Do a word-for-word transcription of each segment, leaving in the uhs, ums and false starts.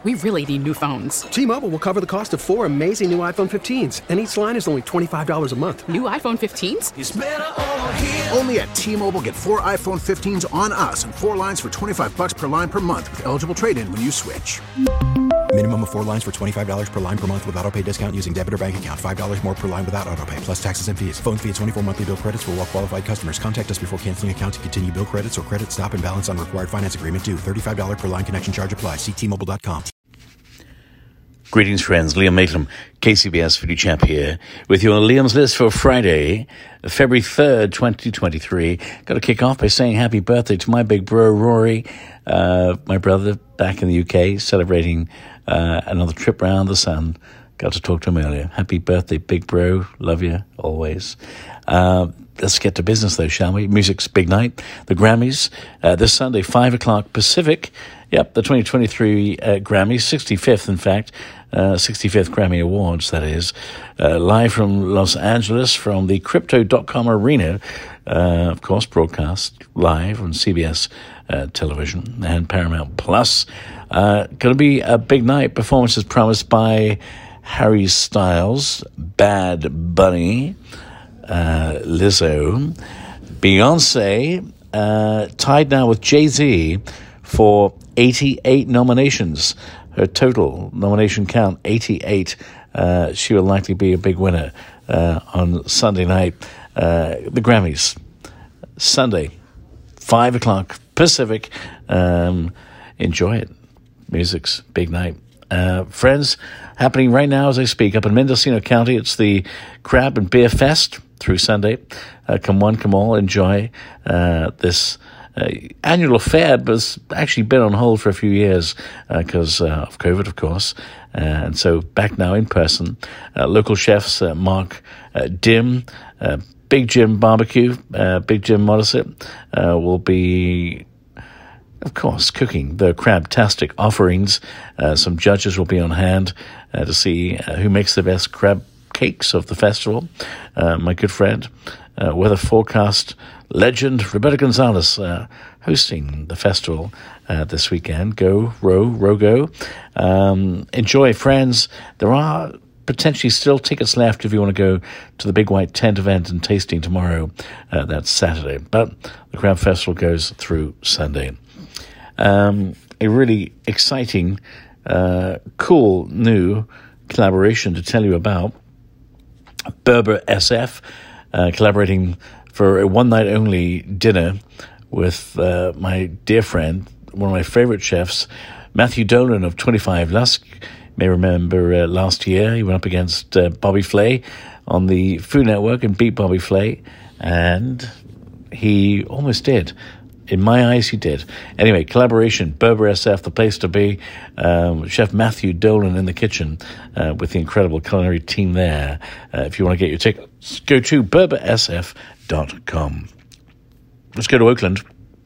We really need new phones. T-Mobile will cover the cost of four amazing new iPhone fifteens, and each line is only twenty-five dollars a month. New iPhone fifteens? It's better over here. Only at T-Mobile, get four iPhone fifteens on us and four lines for twenty-five dollars per line per month with eligible trade-in when you switch. Minimum of four lines for twenty-five dollars per line per month with autopay discount using debit or bank account. five dollars more per line without autopay, plus taxes and fees. Phone fee at twenty-four monthly bill credits for well qualified customers. Contact us before canceling account to continue bill credits or credit stop and balance on required finance agreement due. thirty-five dollars per line connection charge applies. See T Mobile dot com. Greetings, friends. Liam Maitland, K C B S Foodie Chap here with your Liam's List for Friday, February third, twenty twenty-three. Got to kick off by saying happy birthday to my big bro, Rory, uh, my brother back in the U K, celebrating uh, another trip around the sun. Got to talk to him earlier. Happy birthday, big bro. Love you always. Uh, let's get to business, though, shall we? Music's big night. The Grammys, uh, this Sunday, five o'clock Pacific. Yep, the twenty twenty-three uh, Grammys, sixty-fifth, in fact, uh, sixty-fifth Grammy Awards, that is, uh, live from Los Angeles, from the Crypto dot com Arena, uh, of course, broadcast live on C B S uh, television and Paramount Plus. Uh, going to be a big night. Performances promised by Harry Styles, Bad Bunny, uh, Lizzo, Beyonce, uh, tied now with Jay-Z for eighty-eight nominations. Her total nomination count, eighty-eight. Uh, she will likely be a big winner uh, on Sunday night. Uh, the Grammys, Sunday, five o'clock Pacific. Um, enjoy it. Music's big night. Uh, friends, happening right now as I speak up in Mendocino County. It's the Crab and Beer Fest through Sunday. Uh, come one, come all, enjoy uh, this Uh, annual affair, but has actually been on hold for a few years because uh, uh, of COVID, of course. Uh, and so back now in person. Uh, local chefs, uh, Mark uh, Dim, uh, Big Jim Barbecue, uh, Big Jim Modesett, uh, will be, of course, cooking the crab-tastic offerings. Uh, some judges will be on hand uh, to see uh, who makes the best crab cakes of the festival. Uh, my good friend, uh, weather forecast legend Roberto Gonzalez uh, hosting the festival uh, this weekend. Go, row, row, go. Um, enjoy, friends. There are potentially still tickets left if you want to go to the Big White Tent event and tasting tomorrow. Uh, that's Saturday. But the Crab Festival goes through Sunday. Um, a really exciting, uh, cool new collaboration to tell you about. Berber S F uh, collaborating for a one-night-only dinner with uh, my dear friend, one of my favorite chefs, Matthew Dolan of twenty-five Lusk. You may remember uh, last year he went up against uh, Bobby Flay on the Food Network and beat Bobby Flay, and he almost did. In my eyes, he did. Anyway, collaboration, Berber S F, the place to be. Um, Chef Matthew Dolan in the kitchen uh, with the incredible culinary team there. Uh, if you want to get your tickets, go to berber s f dot com. Let's go to Oakland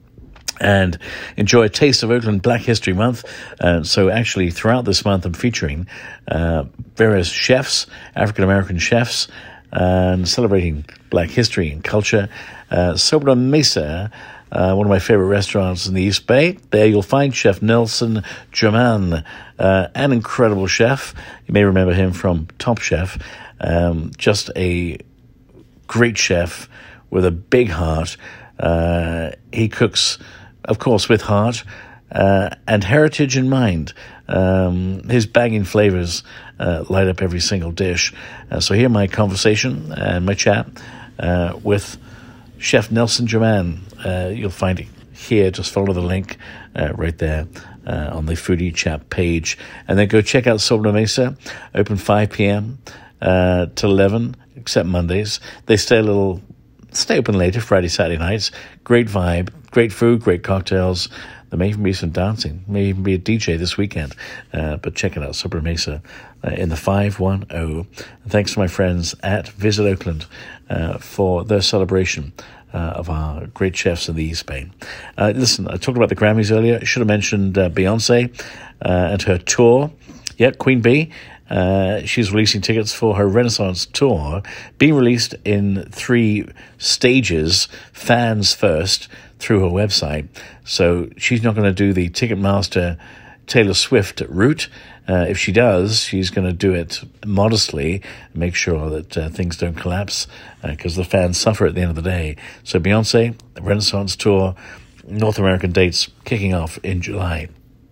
and enjoy a taste of Oakland Black History Month. Uh, so actually, throughout this month, I'm featuring uh, various chefs, African-American chefs, and celebrating Black history and culture. Uh, Sobre Mesa, Uh, one of my favorite restaurants in the East Bay. There you'll find Chef Nelson Germain, uh, an incredible chef. You may remember him from Top Chef. Um, just a great chef with a big heart. Uh, he cooks, of course, with heart uh, and heritage in mind. Um, his banging flavors uh, light up every single dish. Uh, so hear my conversation and my chat uh, with Chef Nelson Germain. Uh, you'll find it here. Just follow the link uh, right there uh, on the Foodie Chat page. And then go check out Sobre Mesa, open five p.m. Uh, to eleven, except Mondays. They stay a little, stay open later, Friday, Saturday nights. Great vibe, great food, great cocktails. There may even be some dancing. May even be a D J this weekend. Uh, but check it out, Sobre Mesa uh, in the five one zero. And thanks to my friends at Visit Oakland uh, for their celebration Uh, of our great chefs in the East Bay. Uh, listen, I talked about the Grammys earlier. I should have mentioned uh, Beyonce uh, and her tour. Yeah, Queen Bee. Uh, she's releasing tickets for her Renaissance tour, being released in three stages, fans first, through her website. So she's not going to do the Ticketmaster Taylor Swift route. Uh, if she does, she's going to do it modestly, make sure that uh, things don't collapse, because uh, the fans suffer at the end of the day. So Beyonce, Renaissance Tour, North American dates kicking off in July.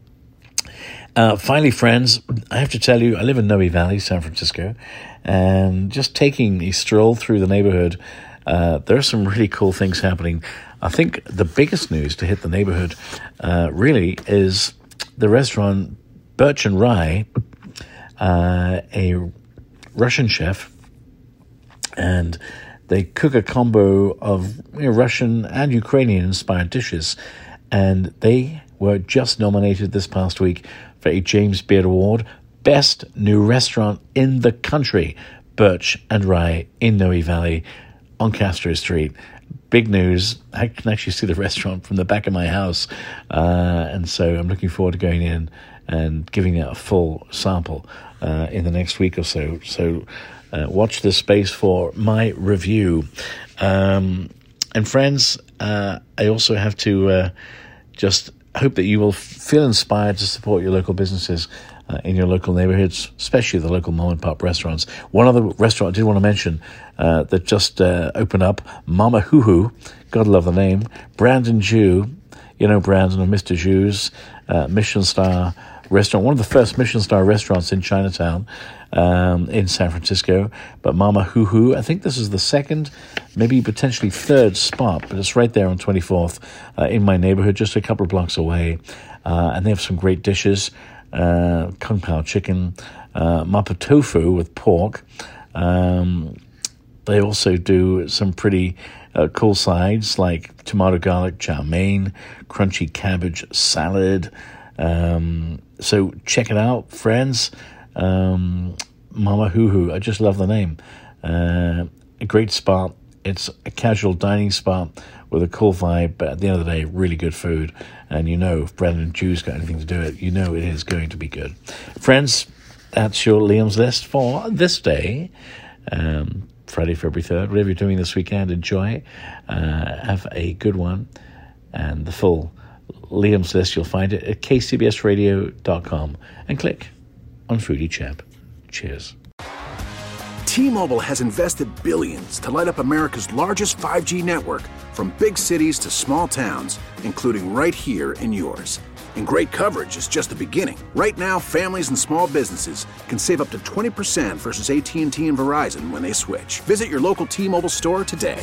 Uh, finally, friends, I have to tell you, I live in Noe Valley, San Francisco, and just taking a stroll through the neighborhood, uh, there are some really cool things happening. I think the biggest news to hit the neighborhood uh, really is the restaurant Birch and Rye, uh, a Russian chef, and they cook a combo of you know, Russian and Ukrainian-inspired dishes, and they were just nominated this past week for a James Beard Award, Best New Restaurant in the Country, Birch and Rye in Noe Valley on Castro Street. Big news. I can actually see the restaurant from the back of my house, uh, and so I'm looking forward to going in and giving it a full sample uh, in the next week or so. So uh, watch this space for my review. Um, and friends, uh, I also have to uh, just hope that you will feel inspired to support your local businesses uh, in your local neighborhoods, especially the local mom and pop restaurants. One other restaurant I did want to mention uh, that just uh, opened up, Mama Hoo Hoo, God love the name, Brandon Jew, you know Brandon of Mister Jew's, uh, Michelin star restaurant, one of the first Michelin star restaurants in Chinatown, um, in San Francisco. But Mama Hoo Hoo, I think this is the second, maybe potentially third spot, but it's right there on twenty-fourth uh, in my neighborhood, just a couple of blocks away. Uh, and they have some great dishes, uh, Kung Pao chicken, uh, mapo tofu with pork. Um, they also do some pretty uh, cool sides like tomato garlic chow mein, crunchy cabbage salad. Um, so check it out, friends. Um, Mama Hoo Hoo, I just love the name. Uh, a great spot. It's a casual dining spot with a cool vibe, but at the end of the day, really good food. And you know, if Brandon Jew's got anything to do it, you know it is going to be good. Friends, that's your Liam's List for this day. Um, Friday, February third. Whatever you're doing this weekend, enjoy. Uh, have a good one. And the full Liam's List, you'll find it at k c b s radio dot com and click on Foodie Chap. Cheers. T-Mobile has invested billions to light up America's largest five G network, from big cities to small towns, including right here in yours. And great coverage is just the beginning. Right now, families and small businesses can save up to twenty percent versus A T and T and Verizon when they switch. Visit your local T-Mobile store today.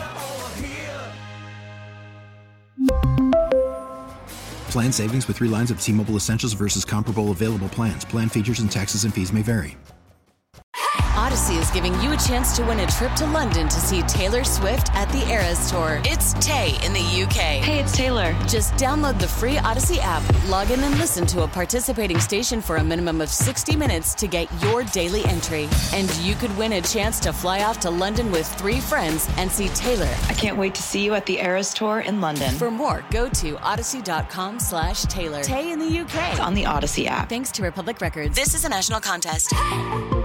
Plan savings with three lines of T-Mobile Essentials versus comparable available plans. Plan features and taxes and fees may vary. Odyssey is giving you a chance to win a trip to London to see Taylor Swift at the Eras Tour. It's Tay in the U K. Hey, it's Taylor. Just download the free Odyssey app, log in and listen to a participating station for a minimum of sixty minutes to get your daily entry. And you could win a chance to fly off to London with three friends and see Taylor. I can't wait to see you at the Eras Tour in London. For more, go to odyssey.com slash Taylor. Tay in the U K. It's on the Odyssey app. Thanks to Republic Records. This is a national contest.